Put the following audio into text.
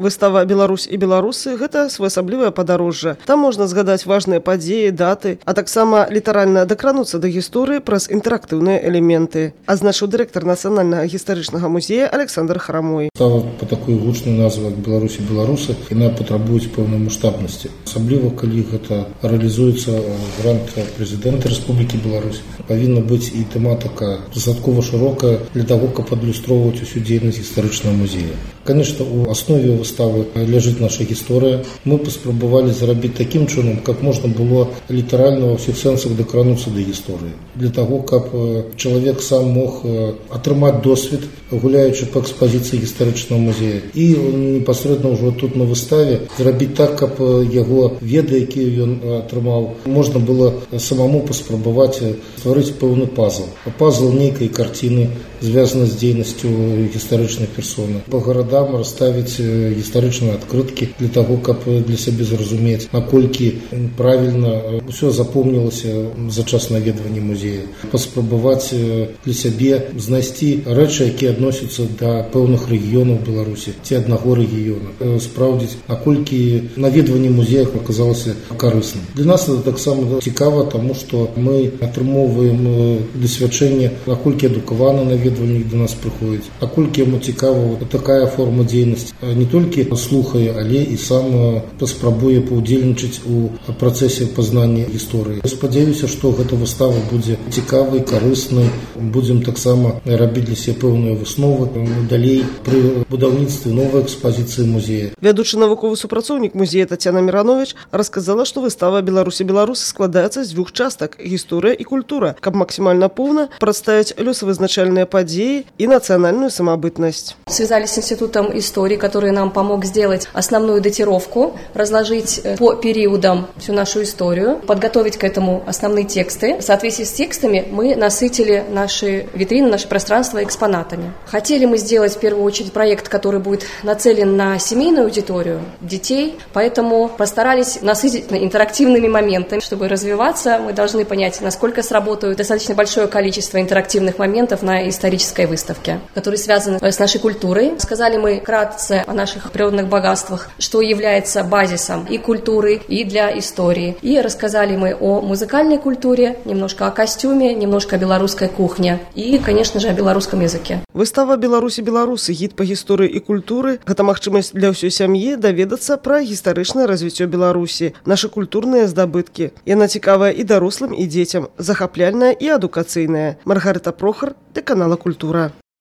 Выстава «Беларусь і беларусы» – гэта своеасаблівае падарожжа. Там можна згадаць важныя падзеі, даты, а таксама літаральна дакрануцца да гісторыі праз інтэрактыўныя элементы, адзначыў дырэктар Нацыянальнага гістарычнага музея Александр Храмой. Выстава па такой гучнай назве, як «Беларусь і беларусы», яна патрабуе пэўнай маштабнасці. Асабліва, калі гэта рэалізуецца грант прэзідэнта Рэспублікі Беларусь. Павінна быць і тэматыка дастаткова шырокая для таго, каб адлюстроўваць усю дзейнасць гістарычнага музея. Конечно, у основе выставы ляжыць наша гісторыя. Мы паспрабавалі зрабіць такім чынам, как можна было літаральна ва ўсіх сэнсах дакрануцца да гісторыі. Для таго, каб чалавек сам мог атрымаць досвед, гуляючы па экспазіцыі гістарычнага музея. І непасрэдна ўжо тут на выставе зрабіць так, каб яго веды, якія ён атрымаў, можна было самому паспрабаваць стварыць пэўны пазл. Пазл нейкай карціны, звязаны з дзейнасцю гістарычнай персоны. Па гарадам расставіць гістарычныя адкрыткі для таго, каб для сябе зразумець, наколькі правільна ўсё запомнілася за час наведвання музея. Паспрабаваць для сябе знайсці рэчы, якія адносяцца да пэўных рэгіёнаў Беларусі ці аднаго рэгіёна. Спраўдзіць, наколькі наведванне музея аказалася карысным. Для нас это таксама цікава, таму што мы атрымоўваем дасвядчэнне, наколькі адукаваны наведвальнік да нас прыходзіць, наколькі яму цікава такая форма дзейнасці. Не толькі слухае, але і сам паспрабуе паўдзельнічаць у працэсе пазнання гісторыі. Спадзяюся, што гэта выстава будзе цікавай, карыснай. Будзем таксама рабіць для сябе пэўныя высновы далей пры будаўніцтве новай экспазіцыі музея. Вядучы навуковы супрацоўнік музея Тацяна Міранович расказала, што выстава «Беларусь і беларусы» складаецца з дзвюх частак – гісторыя і культура, каб максімальна поўна прадставіць лёсавызначальныя падзеі и национальную самобытность. Связались с Институтом истории, который нам помог сделать основную датировку, разложить по периодам всю нашу историю, подготовить к этому основные тексты. В соответствии с текстами мы насытили наши витрины, наше пространство экспонатами. Хотели мы сделать в первую очередь проект, который будет нацелен на семейную аудиторию, детей, поэтому постарались насытить интерактивными моментами. Чтобы развиваться, мы должны понять, насколько сработают достаточно большое количество интерактивных моментов на исторической выставке, которые связаны с нашей культурой. Сказали мы вкратце о наших природных богатствах, что является базисом и культуры, и для истории. И рассказали мы о музыкальной культуре, немножко о костюме, немножко о белорусской кухне и, конечно же, о белорусском языке. Выстава «Беларусь і беларусы» – гід па гісторыі і культуры – гэта магчымасць для ўсёй сям'і даведацца пра гістарычнае развіццё Беларусі, нашы культурныя здабыткі. Яна цікавая і дарослым, і дзецям, захапляльная і адукацыйная. Маргарыта Прохар, тэлеканал «Культура».